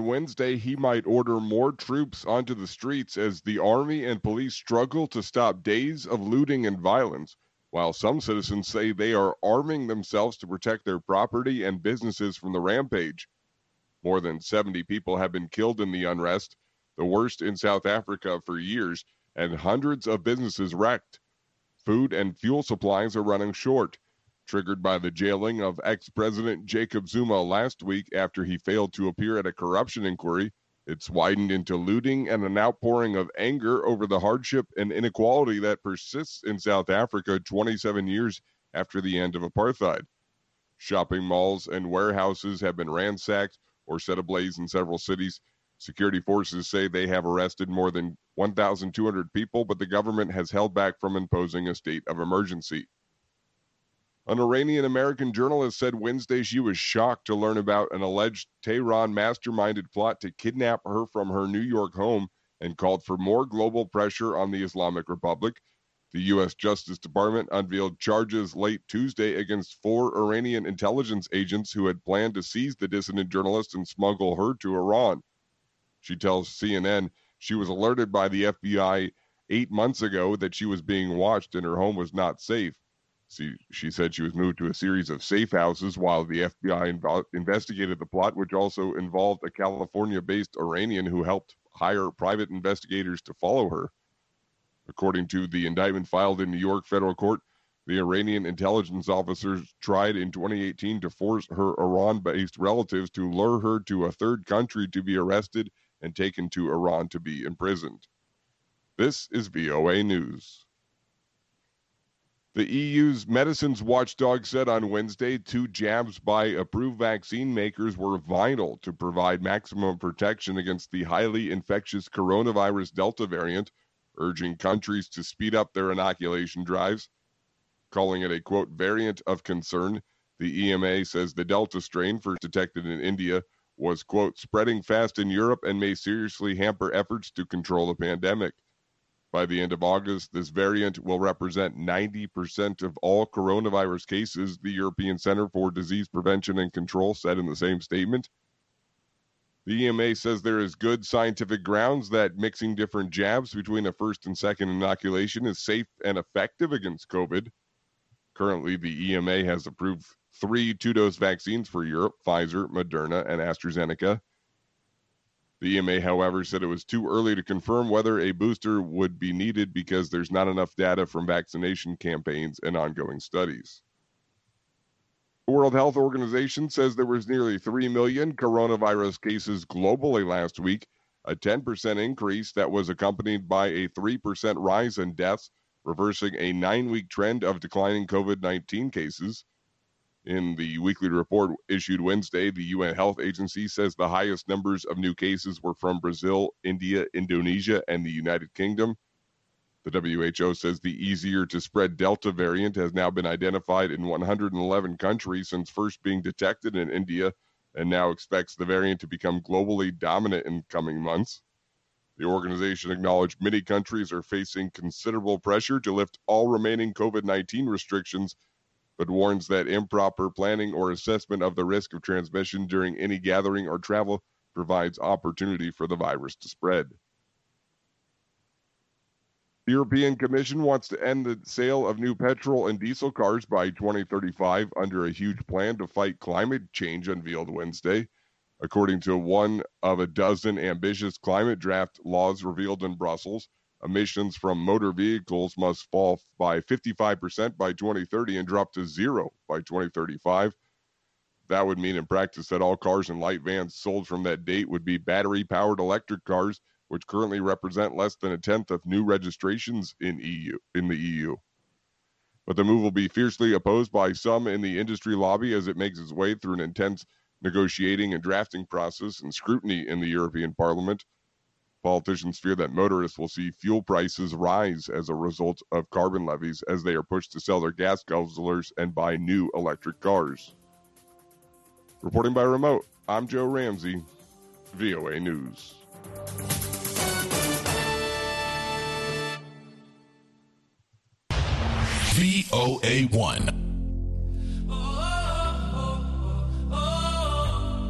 on Wednesday he might order more troops onto the streets as the army and police struggle to stop days of looting and violence, while some citizens say they are arming themselves to protect their property and businesses from the rampage. More than 70 people have been killed in the unrest, the worst in South Africa for years, and hundreds of businesses wrecked. Food and fuel supplies are running short, triggered by the jailing of ex-President Jacob Zuma last week after he failed to appear at a corruption inquiry. It's widened into looting and an outpouring of anger over the hardship and inequality that persists in South Africa 27 years after the end of apartheid. Shopping malls and warehouses have been ransacked or set ablaze in several cities. Security forces say they have arrested more than 1,200 people, but the government has held back from imposing a state of emergency. An Iranian-American journalist said Wednesday she was shocked to learn about an alleged Tehran masterminded plot to kidnap her from her New York home and called for more global pressure on the Islamic Republic. The U.S. Justice Department unveiled charges late Tuesday against 4 Iranian intelligence agents who had planned to seize the dissident journalist and smuggle her to Iran. She tells CNN she was alerted by the FBI 8 months ago that she was being watched and her home was not safe. She said she was moved to a series of safe houses while the FBI investigated the plot, which also involved a California-based Iranian who helped hire private investigators to follow her. According to the indictment filed in New York federal court, the Iranian intelligence officers tried in 2018 to force her Iran-based relatives to lure her to a third country to be arrested and taken to Iran to be imprisoned. This is VOA News. The EU's medicines watchdog said on Wednesday 2 jabs by approved vaccine makers were vital to provide maximum protection against the highly infectious coronavirus Delta variant, urging countries to speed up their inoculation drives. Calling it a, quote, variant of concern, the EMA says the Delta strain, first detected in India, was, quote, spreading fast in Europe and may seriously hamper efforts to control the pandemic. By the end of August, this variant will represent 90% of all coronavirus cases, the European Center for Disease Prevention and Control said in the same statement. The EMA says there is good scientific grounds that mixing different jabs between a first and second inoculation is safe and effective against COVID. Currently, the EMA has approved 3 two-dose vaccines for Europe, Pfizer, Moderna, and AstraZeneca. The EMA, however, said it was too early to confirm whether a booster would be needed because there's not enough data from vaccination campaigns and ongoing studies. The World Health Organization says there was nearly 3 million coronavirus cases globally last week, a 10% increase that was accompanied by a 3% rise in deaths, reversing a 9-week trend of declining COVID-19 cases. In the weekly report issued Wednesday, the UN Health Agency says the highest numbers of new cases were from Brazil, India, Indonesia, and the United Kingdom. The WHO says the easier-to-spread Delta variant has now been identified in 111 countries since first being detected in India, and now expects the variant to become globally dominant in coming months. The organization acknowledged many countries are facing considerable pressure to lift all remaining COVID-19 restrictions, but warns that improper planning or assessment of the risk of transmission during any gathering or travel provides opportunity for the virus to spread. The European Commission wants to end the sale of new petrol and diesel cars by 2035 under a huge plan to fight climate change unveiled Wednesday. According to one of a dozen ambitious climate draft laws revealed in Brussels, emissions from motor vehicles must fall by 55% by 2030 and drop to zero by 2035. That would mean in practice that all cars and light vans sold from that date would be battery-powered electric cars, which currently represent less than a tenth of new registrations in the EU. But the move will be fiercely opposed by some in the industry lobby as it makes its way through an intense negotiating and drafting process and scrutiny in the European Parliament. Politicians fear that motorists will see fuel prices rise as a result of carbon levies as they are pushed to sell their gas guzzlers and buy new electric cars. Reporting by remote, I'm Joe Ramsey, VOA News. VOA1